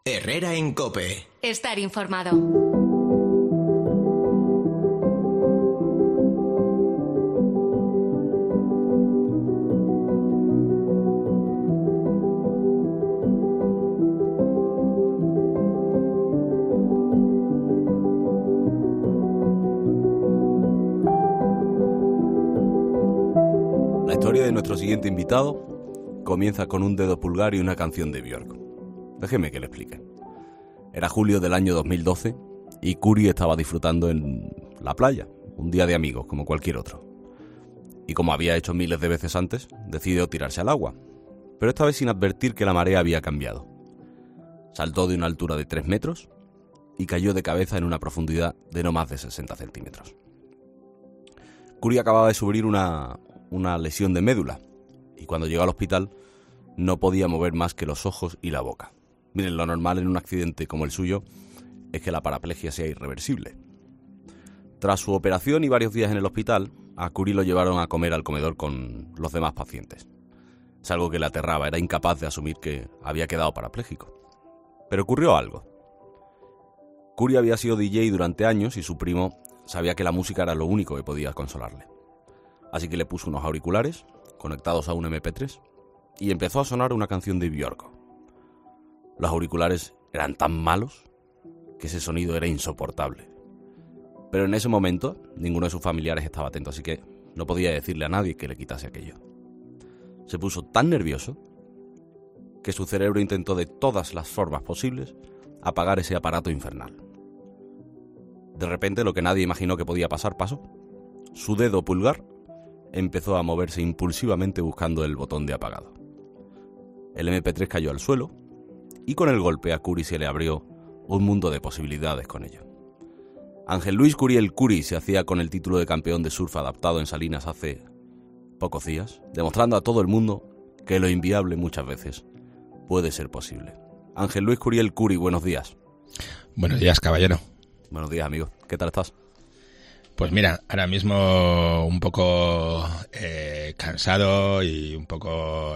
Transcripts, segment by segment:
Herrera en COPE. Estar informado. La historia de nuestro siguiente invitado comienza con un dedo pulgar y una canción de Björk. Déjeme que le explique. Era julio del año 2012 y Kuri estaba disfrutando en la playa, un día de amigos como cualquier otro. Y como había hecho miles de veces antes, decidió tirarse al agua, pero esta vez sin advertir que la marea había cambiado. Saltó de una altura de 3 metros y cayó de cabeza en una profundidad de no más de 60 centímetros. Kuri acababa de sufrir una lesión de médula y cuando llegó al hospital no podía mover más que los ojos y la boca. Miren, lo normal en un accidente como el suyo es que la paraplegia sea irreversible. Tras su operación y varios días en el hospital, a Kuri lo llevaron a comer al comedor con los demás pacientes. Es algo que le aterraba, era incapaz de asumir que había quedado parapléjico. Pero ocurrió algo. Kuri había sido DJ durante años y su primo sabía que la música era lo único que podía consolarle. Así que le puso unos auriculares conectados a un MP3 y empezó a sonar una canción de Björk. Los auriculares eran tan malos que ese sonido era insoportable. Pero en ese momento ninguno de sus familiares estaba atento, así que no podía decirle a nadie que le quitase aquello. Se puso tan nervioso que su cerebro intentó de todas las formas posibles apagar ese aparato infernal. De repente lo que nadie imaginó que podía pasar pasó. Su dedo pulgar empezó a moverse impulsivamente buscando el botón de apagado. El MP3 cayó al suelo y con el golpe a Kuri se le abrió un mundo de posibilidades con ello. Ángel Luis Curiel Kuri se hacía con el título de campeón de surf adaptado en Salinas hace pocos días, demostrando a todo el mundo que lo inviable muchas veces puede ser posible. Ángel Luis Curiel Kuri, buenos días. Buenos días, caballero. Buenos días, amigo. ¿Qué tal estás? Pues mira, ahora mismo un poco cansado y un poco,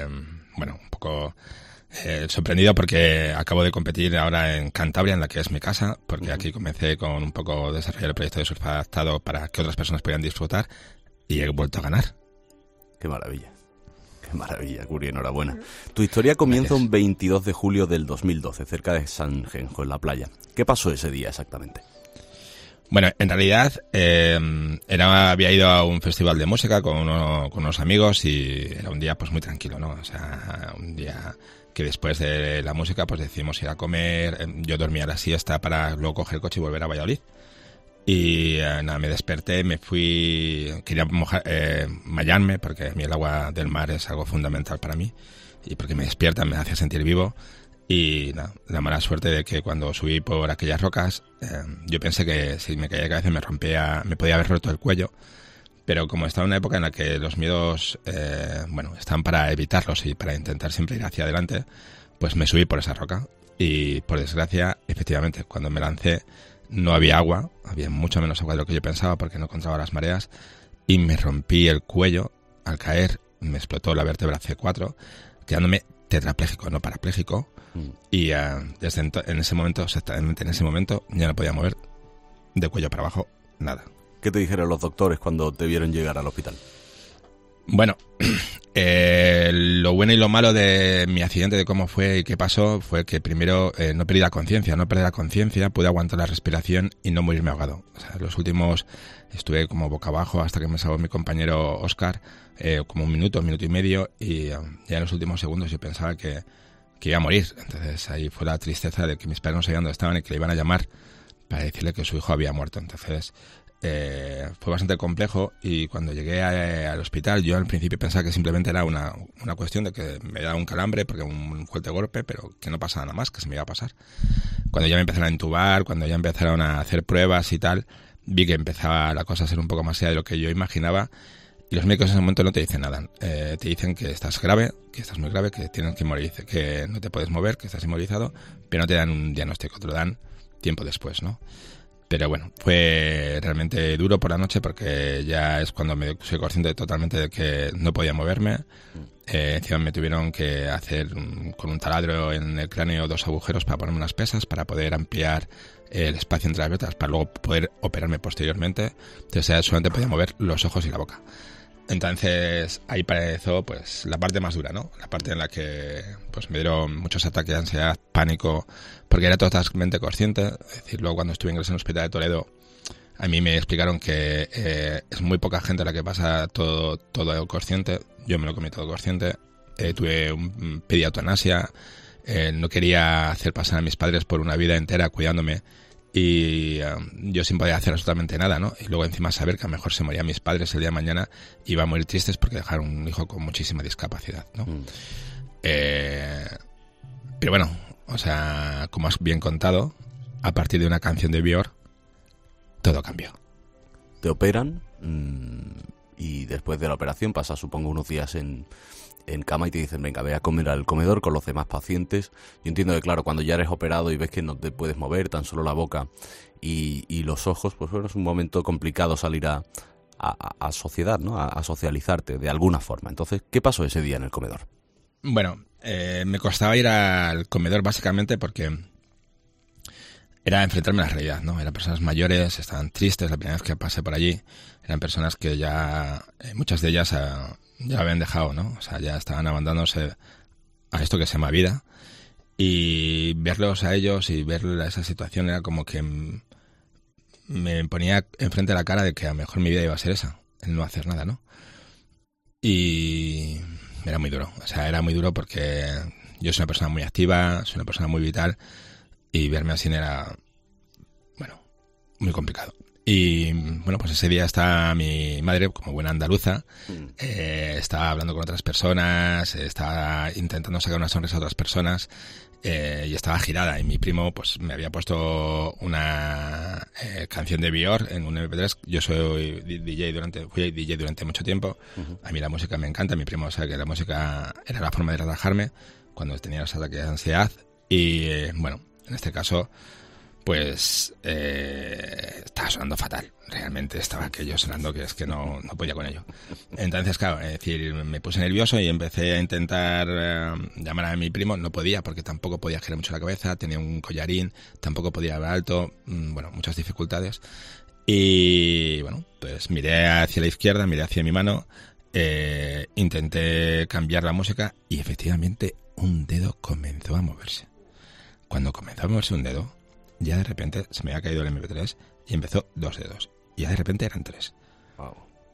sorprendido porque acabo de competir ahora en Cantabria, en la que es mi casa, porque aquí comencé con un poco desarrollar el proyecto de surf adaptado para que otras personas pudieran disfrutar y he vuelto a ganar. Qué maravilla. Qué maravilla, Kuri, enhorabuena. Tu historia comienza un 22 de julio del 2012, cerca de San Genjo, en la playa. ¿Qué pasó ese día exactamente? Bueno, en realidad había ido a un festival de música con unos amigos y era un día pues muy tranquilo, ¿no? O sea, un día que después de la música pues decidimos ir a comer, yo dormía la siesta para luego coger el coche y volver a Valladolid. Y me desperté, me fui, quería bañarme porque a mí el agua del mar es algo fundamental para mí y porque me despierta, me hace sentir vivo. Y la mala suerte de que cuando subí por aquellas rocas, yo pensé que si me caía de cabeza me podía haber roto el cuello, pero como estaba en una época en la que los miedos, están para evitarlos y para intentar siempre ir hacia adelante, pues me subí por esa roca y por desgracia, efectivamente, cuando me lancé no había agua, había mucho menos agua de lo que yo pensaba porque no encontraba las mareas y me rompí el cuello al caer, me explotó la vértebra C4, quedándome tetrapléjico, no parapléjico. Y en ese momento, exactamente en ese momento, ya no podía mover de cuello para abajo nada. ¿Qué te dijeron los doctores cuando te vieron llegar al hospital? Bueno, lo bueno y lo malo de mi accidente, de cómo fue y qué pasó, fue que primero no perdí la conciencia, pude aguantar la respiración y no morirme ahogado. O sea, los últimos estuve como boca abajo hasta que me salvó mi compañero Óscar, como un minuto y medio, y ya en los últimos segundos yo pensaba que iba a morir. Entonces ahí fue la tristeza de que mis padres no sabían dónde estaban y que le iban a llamar para decirle que su hijo había muerto. Entonces fue bastante complejo y cuando llegué al hospital yo al principio pensaba que simplemente era una cuestión de que me daba un calambre porque un fuerte golpe, pero que no pasaba nada más, que se me iba a pasar. Cuando ya me empezaron a intubar, cuando ya empezaron a hacer pruebas y tal, vi que empezaba la cosa a ser un poco más allá de lo que yo imaginaba. Y los médicos en ese momento no te dicen nada. Te dicen que estás grave, que estás muy grave, que tienes que morir, que no te puedes mover, que estás inmovilizado, pero no te dan un diagnóstico, te lo dan tiempo después, ¿no? Pero bueno, fue realmente duro por la noche porque ya es cuando me soy consciente totalmente de que no podía moverme. Encima me tuvieron que hacer con un taladro en el cráneo 2 agujeros para ponerme unas pesas para poder ampliar el espacio entre las vértebras para luego poder operarme posteriormente. Entonces ya solamente podía mover los ojos y la boca. Entonces ahí empezó pues la parte más dura, ¿no? La parte en la que pues me dieron muchos ataques de ansiedad, pánico, porque era totalmente consciente. Es decir, luego cuando estuve ingresado en el hospital de Toledo, a mí me explicaron que es muy poca gente la que pasa todo consciente. Yo me lo comí todo consciente. Pedí eutanasia. No quería hacer pasar a mis padres por una vida entera cuidándome. Y yo sin poder hacer absolutamente nada, ¿no? Y luego encima saber que a lo mejor se morían mis padres el día de mañana, iba a morir tristes porque dejaron un hijo con muchísima discapacidad, ¿no? Pero bueno, o sea, como has bien contado, a partir de una canción de Björk, todo cambió. Te operan y después de la operación pasas, supongo, unos días en cama y te dicen, venga, ve a comer al comedor con los demás pacientes. Yo entiendo que, claro, cuando ya eres operado y ves que no te puedes mover, tan solo la boca y los ojos, pues bueno, es un momento complicado salir a sociedad, ¿no? A socializarte de alguna forma. Entonces, ¿qué pasó ese día en el comedor? Bueno, me costaba ir al comedor básicamente porque era enfrentarme a la realidad, ¿no? Eran personas mayores, estaban tristes la primera vez que pasé por allí. Eran personas que ya, muchas de ellas ya lo habían dejado, ¿no? O sea, ya estaban abandonándose a esto que se llama vida. Y verlos a ellos y ver esa situación era como que me ponía enfrente de la cara de que a lo mejor mi vida iba a ser esa, el no hacer nada, ¿no? Y era muy duro. O sea, era muy duro porque yo soy una persona muy activa, soy una persona muy vital. Y verme así era, bueno, muy complicado. Y bueno, pues ese día estaba mi madre, como buena andaluza, estaba hablando con otras personas, estaba intentando sacar una sonrisa a otras personas y estaba girada. Y mi primo pues me había puesto una canción de Björk en un MP3. Yo soy fui DJ durante mucho tiempo. A mí la música me encanta. Mi primo sabe que la música era la forma de relajarme cuando tenía los ataques de ansiedad. Y bueno, en este caso, pues estaba sonando fatal. Realmente estaba aquello sonando que es que no podía con ello. Entonces, claro, es decir, me puse nervioso y empecé a intentar llamar a mi primo. No podía porque tampoco podía girar mucho la cabeza, tenía un collarín, tampoco podía hablar alto, bueno, muchas dificultades. Y bueno, pues miré hacia la izquierda, miré hacia mi mano, intenté cambiar la música y efectivamente un dedo comenzó a moverse. Cuando comenzó a moverse un dedo, ya de repente se me había caído el MP3 y empezó 2 dedos. Y ya de repente eran 3. Wow.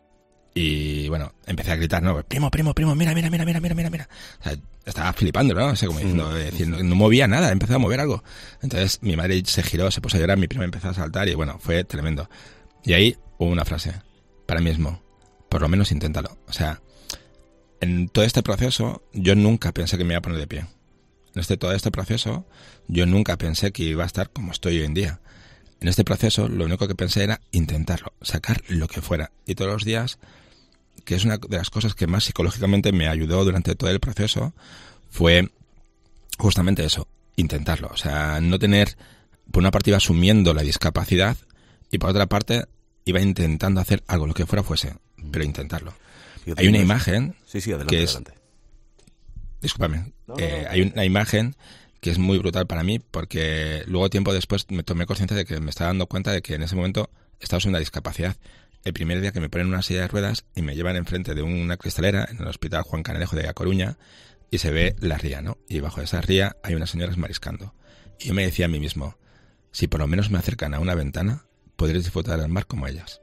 Y bueno, empecé a gritar, ¿no? Primo, mira. O sea, estaba flipando, ¿no? O sea, como diciendo, no movía nada, empezó a mover algo. Entonces mi madre se giró, se puso a llorar, mi primo empezó a saltar y bueno, fue tremendo. Y ahí hubo una frase, para mí mismo, por lo menos inténtalo. O sea, en todo este proceso yo nunca pensé que me iba a poner de pie. Todo este proceso, yo nunca pensé que iba a estar como estoy hoy en día. En este proceso, lo único que pensé era intentarlo, sacar lo que fuera. Y todos los días, que es una de las cosas que más psicológicamente me ayudó durante todo el proceso, fue justamente eso, intentarlo. O sea, no tener, por una parte iba asumiendo la discapacidad y por otra parte iba intentando hacer algo, lo que fuese, pero intentarlo. Hay una imagen adelante, que es... adelante. Discúlpame, hay una imagen que es muy brutal para mí porque luego tiempo después me tomé consciente de que me estaba dando cuenta de que en ese momento estaba usando una discapacidad. El primer día que me ponen una silla de ruedas y me llevan enfrente de una cristalera en el Hospital Juan Canalejo de A Coruña y se ve la ría, ¿no? Y bajo esa ría hay unas señoras mariscando. Y yo me decía a mí mismo, si por lo menos me acercan a una ventana, podré disfrutar del mar como ellas.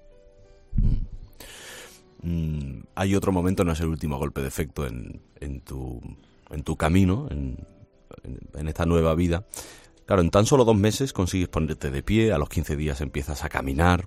Hay otro momento, no es el último golpe de efecto en tu camino, en esta nueva vida. Claro, en tan solo 2 meses consigues ponerte de pie, a los 15 días empiezas a caminar.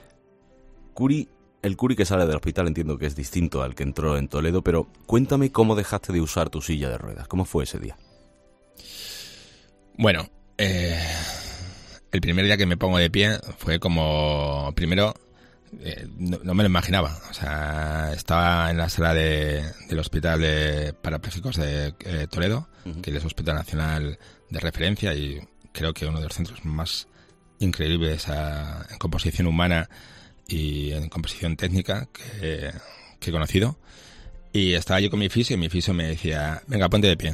El Curi que sale del hospital entiendo que es distinto al que entró en Toledo, pero cuéntame cómo dejaste de usar tu silla de ruedas. ¿Cómo fue ese día? Bueno, el primer día que me pongo de pie fue como, primero, no me lo imaginaba. O sea, estaba en la sala del Hospital de Parapléjicos de Toledo, que es el Hospital Nacional de referencia y creo que uno de los centros más increíbles en composición humana y en composición técnica que he conocido. Y estaba yo con mi fisio y mi fisio me decía, venga, ponte de pie.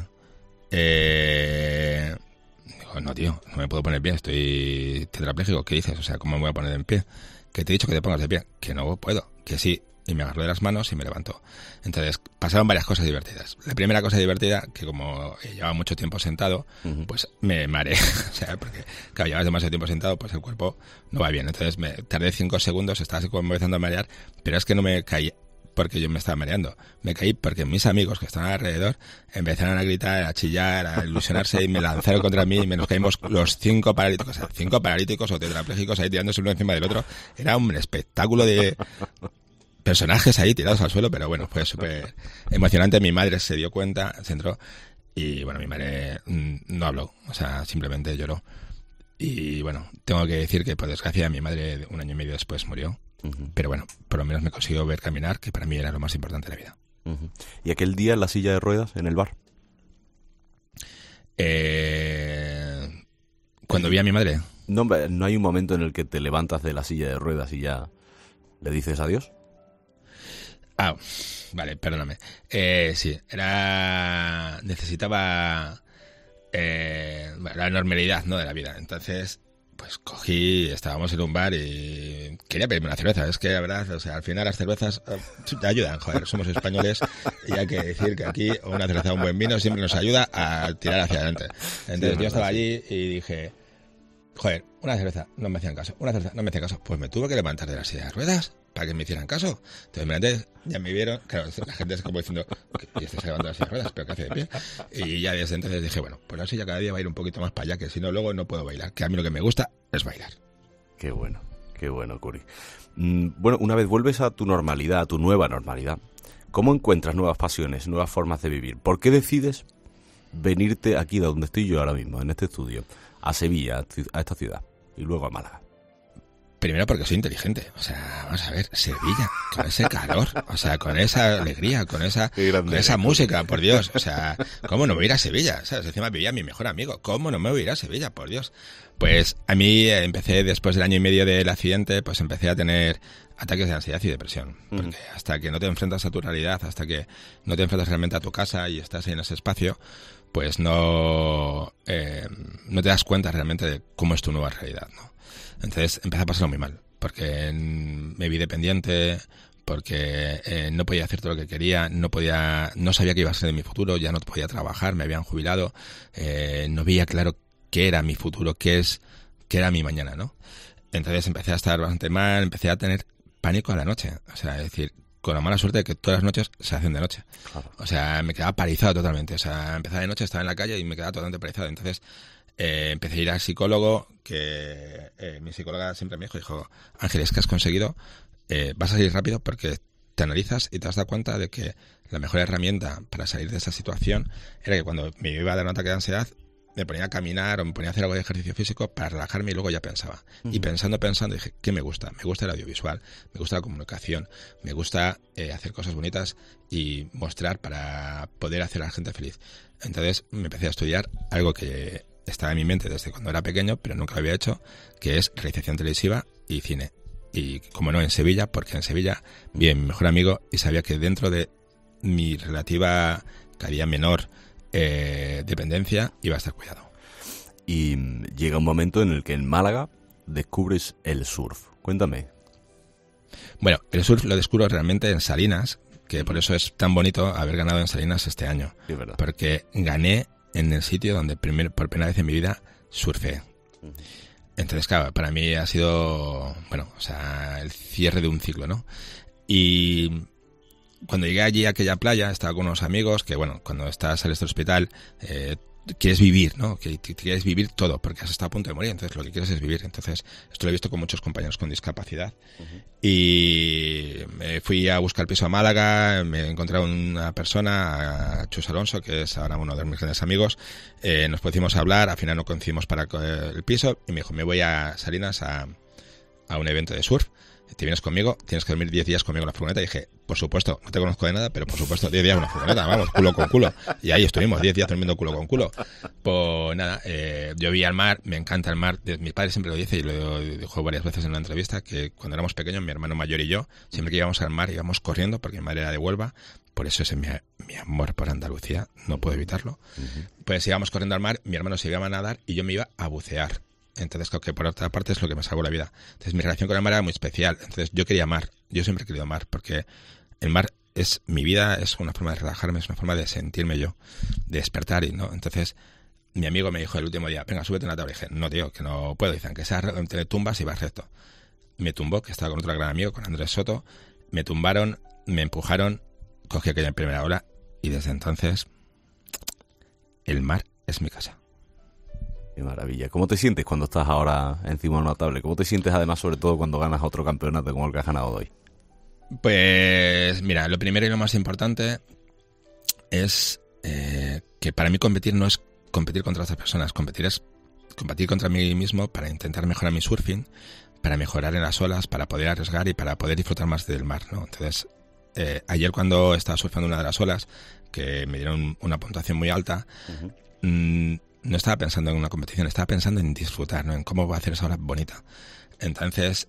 Digo, no, tío, no me puedo poner de pie, estoy tetrapléjico. ¿Qué dices? O sea, ¿cómo me voy a poner en pie? Que te he dicho que te pongas de pie. Que no puedo, que sí. Y me agarró de las manos y me levantó. Entonces, pasaron varias cosas divertidas. La primera cosa divertida, que como llevaba mucho tiempo sentado, pues me mareé. O sea, porque, claro, llevas demasiado tiempo sentado, pues el cuerpo no va bien. Entonces, me tardé 5 segundos, estaba así como empezando a marear, pero es que no me caí porque yo me estaba mareando. Me caí porque mis amigos que estaban alrededor empezaron a gritar, a chillar, a ilusionarse y me lanzaron contra mí y nos caímos los 5 paralíticos. O sea, 5 paralíticos o tetrapléjicos ahí tirándose uno encima del otro. Era un espectáculo de personajes ahí tirados al suelo, pero bueno, fue súper emocionante. Mi madre se dio cuenta, se entró y bueno, mi madre no habló, o sea, simplemente lloró. Y bueno, tengo que decir que por desgracia mi madre 1 año y medio después murió, pero bueno, por lo menos me consiguió ver caminar, que para mí era lo más importante de la vida. ¿Y aquel día en la silla de ruedas en el bar? Cuando vi a mi madre. No hay un momento en el que te levantas de la silla de ruedas y ya le dices adiós. Ah, vale, perdóname. Sí, necesitaba la normalidad, ¿no?, de la vida. Entonces, pues estábamos en un bar y quería pedirme una cerveza. Es que la verdad, o sea, al final las cervezas te ayudan, joder, somos españoles y hay que decir que aquí una cerveza o un buen vino siempre nos ayuda a tirar hacia adelante. Entonces yo estaba allí y dije, joder, una cerveza, no me hacían caso, una cerveza, no me hacían caso. Pues me tuve que levantar de la silla de ruedas para que me hicieran caso. Entonces me levanté, ya me vieron, claro, la gente es como diciendo, y este se levanta de la silla de ruedas, pero ¿qué hace de pie? Y ya desde entonces dije, bueno, pues la silla cada día va a ir un poquito más para allá, que si no luego no puedo bailar, que a mí lo que me gusta es bailar. Qué bueno, Curi. Bueno, una vez vuelves a tu normalidad, a tu nueva normalidad, ¿cómo encuentras nuevas pasiones, nuevas formas de vivir? ¿Por qué decides venirte aquí de donde estoy yo ahora mismo, en este estudio, a Sevilla, a esta ciudad, y luego a Málaga? Primero porque soy inteligente, o sea, vamos a ver, Sevilla, con ese calor, o sea, con esa alegría, con esa música, por Dios, o sea, ¿cómo no me voy a ir a Sevilla? O sea, encima vivía mi mejor amigo, ¿cómo no me voy a ir a Sevilla, por Dios? Pues a mí empecé, después del 1 año y medio del accidente, pues empecé a tener ataques de ansiedad y depresión, porque hasta que no te enfrentas a tu realidad, hasta que no te enfrentas realmente a tu casa y estás en ese espacio, pues no te das cuenta realmente de cómo es tu nueva realidad, ¿no? Entonces empecé a pasarlo muy mal, porque me vi dependiente, porque no podía hacer todo lo que quería, no sabía qué iba a ser de mi futuro, ya no podía trabajar, me habían jubilado, no veía claro qué era mi futuro, qué era mi mañana, ¿no? Entonces empecé a estar bastante mal, empecé a tener pánico a la noche, o sea, es decir, con la mala suerte de que todas las noches se hacen de noche. Claro. O sea, me quedaba paralizado totalmente, o sea, empezaba de noche, estaba en la calle y me quedaba totalmente paralizado, entonces empecé a ir al psicólogo, que mi psicóloga siempre me dijo, Ángel, es que has conseguido, vas a salir rápido porque te analizas y te has dado cuenta de que la mejor herramienta para salir de esa situación era que cuando me iba a dar un ataque de ansiedad, me ponía a caminar o me ponía a hacer algo de ejercicio físico para relajarme y luego ya pensaba. Y pensando, dije, ¿qué me gusta? Me gusta el audiovisual, me gusta la comunicación, me gusta hacer cosas bonitas y mostrar para poder hacer a la gente feliz. Entonces me empecé a estudiar algo que estaba en mi mente desde cuando era pequeño, pero nunca lo había hecho, que es realización televisiva y cine. Y como no, en Sevilla, porque en Sevilla vi a mi mejor amigo y sabía que dentro de mi relativa, cada día menor, dependencia, iba a estar cuidado. Y llega un momento en el que en Málaga descubres el surf. Cuéntame. Bueno, el surf lo descubro realmente en Salinas, que por eso es tan bonito haber ganado en Salinas este año. Sí, verdad. Porque gané en el sitio donde por primera vez en mi vida surfé. Entonces, claro, para mí ha sido, bueno, o sea, el cierre de un ciclo, ¿no? Y cuando llegué allí a aquella playa, estaba con unos amigos que, bueno, cuando estás en este hospital, quieres vivir, ¿no? Que quieres vivir todo, porque has estado a punto de morir, entonces lo que quieres es vivir. Entonces, esto lo he visto con muchos compañeros con discapacidad. Y me fui a buscar piso a Málaga, me encontré a una persona, a Chus Alonso, que es ahora uno de mis grandes amigos. Nos pusimos a hablar, al final no coincidimos para el piso, y me dijo, me voy a Salinas a un evento de surf. ¿te vienes conmigo? Tienes que dormir 10 días conmigo en la furgoneta. Y dije, por supuesto, no te conozco de nada, pero por supuesto, 10 días en una furgoneta, vamos, culo con culo. Y ahí estuvimos, 10 días durmiendo culo con culo. Pues nada, yo vi al mar, me encanta el mar. Mi padre siempre lo dice y lo dijo varias veces en una entrevista, que cuando éramos pequeños, mi hermano mayor y yo, siempre que íbamos al mar íbamos corriendo, porque mi madre era de Huelva. Por eso es mi amor por Andalucía, no puedo evitarlo. Pues íbamos corriendo al mar, mi hermano se iba a nadar y yo me iba a bucear. Entonces creo que por otra parte es lo que me salvó la vida. Entonces mi relación con el mar era muy especial. Entonces yo quería mar, yo siempre he querido mar, porque el mar es mi vida, es una forma de relajarme, es una forma de sentirme yo, de despertar, y no. Entonces mi amigo me dijo el último día, venga, súbete a una tabla. Y dije, no, tío, que no puedo. Dicen que te tumbas y vas recto. Me tumbó, que estaba con otro gran amigo, con Andrés Soto. Me tumbaron, me empujaron, cogí aquella primera ola y desde entonces el mar es mi casa. Qué maravilla. ¿Cómo te sientes cuando estás ahora encima de una tabla? ¿Cómo te sientes además, sobre todo, cuando ganas otro campeonato como el que has ganado hoy? Pues mira, lo primero y lo más importante es que para mí competir no es competir contra otras personas. Competir es competir contra mí mismo para intentar mejorar mi surfing, para mejorar en las olas, para poder arriesgar y para poder disfrutar más del mar, ¿no? Entonces, ayer cuando estaba surfando una de las olas, que me dieron una puntuación muy alta, no estaba pensando en una competición, estaba pensando en disfrutar, ¿no? En cómo voy a hacer esa ola bonita. Entonces,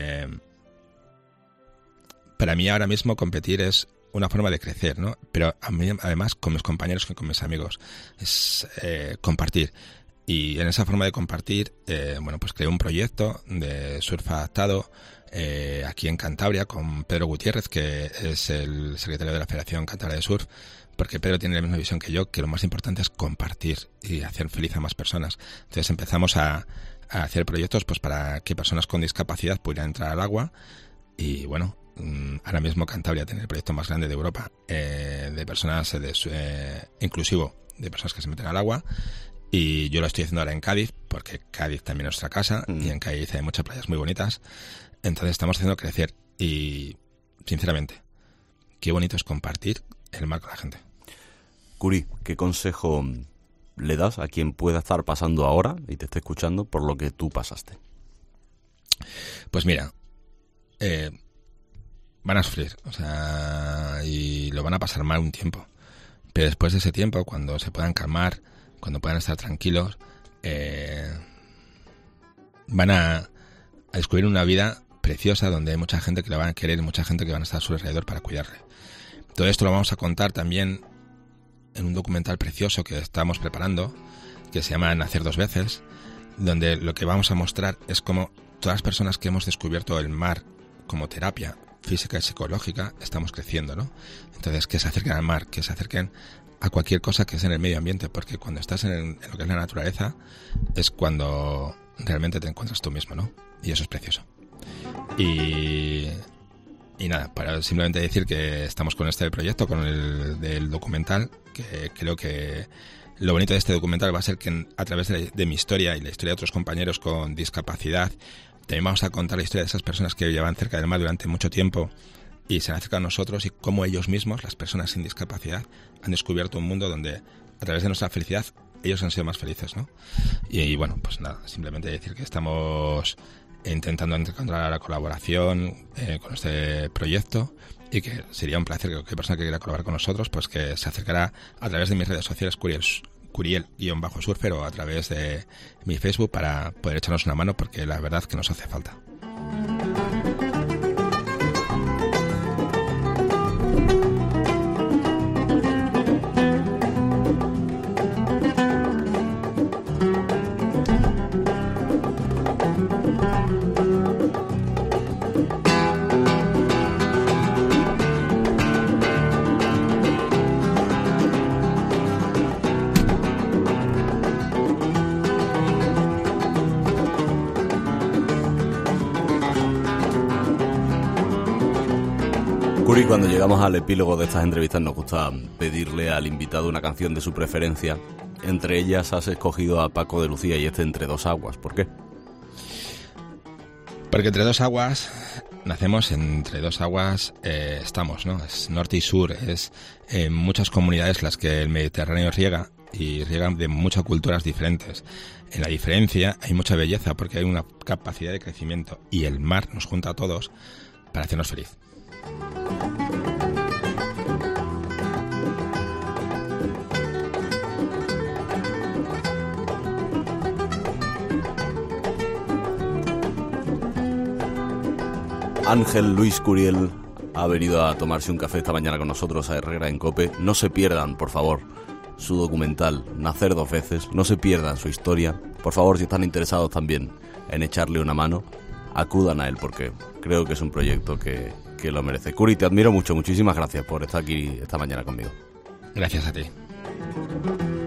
para mí ahora mismo competir es una forma de crecer, ¿no? Pero a mí, además, con mis compañeros y con mis amigos, es compartir. Y en esa forma de compartir, bueno, pues creé un proyecto de surf adaptado aquí en Cantabria con Pedro Gutiérrez, que es el secretario de la Federación Cantabria de Surf, porque Pedro tiene la misma visión que yo, que lo más importante es compartir y hacer feliz a más personas. Entonces empezamos a hacer proyectos pues para que personas con discapacidad pudieran entrar al agua. Y bueno, ahora mismo Cantabria tiene el proyecto más grande de Europa de personas inclusivo, de personas que se meten al agua. Y yo lo estoy haciendo ahora en Cádiz, porque Cádiz también es nuestra casa, y en Cádiz hay muchas playas muy bonitas. Entonces estamos haciendo crecer y, sinceramente, qué bonito es compartir el mar con la gente. Curi, ¿qué consejo le das a quien pueda estar pasando ahora y te esté escuchando por lo que tú pasaste? Pues mira, van a sufrir, o sea, y lo van a pasar mal un tiempo. Pero después de ese tiempo, cuando se puedan calmar, cuando puedan estar tranquilos, van a descubrir una vida preciosa donde hay mucha gente que la van a querer y mucha gente que van a estar a su alrededor para cuidarle. Todo esto lo vamos a contar también en un documental precioso que estamos preparando, que se llama Nacer dos veces, donde lo que vamos a mostrar es cómo todas las personas que hemos descubierto el mar como terapia física y psicológica estamos creciendo, ¿no? Entonces, que se acerquen al mar, que se acerquen a cualquier cosa que es en el medio ambiente, porque cuando estás en lo que es la naturaleza es cuando realmente te encuentras tú mismo, ¿no? Y eso es precioso. Y nada, para simplemente decir que estamos con este proyecto, con el del documental, que creo que lo bonito de este documental va a ser que a través de mi historia y la historia de otros compañeros con discapacidad, también vamos a contar la historia de esas personas que llevan cerca del mar durante mucho tiempo y se han acercado a nosotros, y cómo ellos mismos, las personas sin discapacidad, han descubierto un mundo donde a través de nuestra felicidad ellos han sido más felices, ¿no? Y bueno, pues nada, simplemente decir que estamos intentando encontrar la colaboración con este proyecto, y que sería un placer que cualquier persona que quiera colaborar con nosotros, pues que se acercará a través de mis redes sociales, Curiel_surfer, o a través de mi Facebook, para poder echarnos una mano, porque la verdad que nos hace falta. Curi, cuando llegamos al epílogo de estas entrevistas nos gusta pedirle al invitado una canción de su preferencia. Entre ellas has escogido a Paco de Lucía y este Entre dos aguas. ¿Por qué? Porque entre dos aguas nacemos, entre dos aguas estamos, ¿no? Es norte y sur, es muchas comunidades las que el Mediterráneo riega, y riegan de muchas culturas diferentes. En la diferencia hay mucha belleza porque hay una capacidad de crecimiento y el mar nos junta a todos para hacernos feliz. Ángel Luis Curiel ha venido a tomarse un café esta mañana con nosotros a Herrera en COPE. No se pierdan, por favor, su documental Nacer dos veces. No se pierdan su historia. Por favor, si están interesados también en echarle una mano, acudan a él porque creo que es un proyecto que lo merece. Curi, te admiro mucho. Muchísimas gracias por estar aquí esta mañana conmigo. Gracias a ti.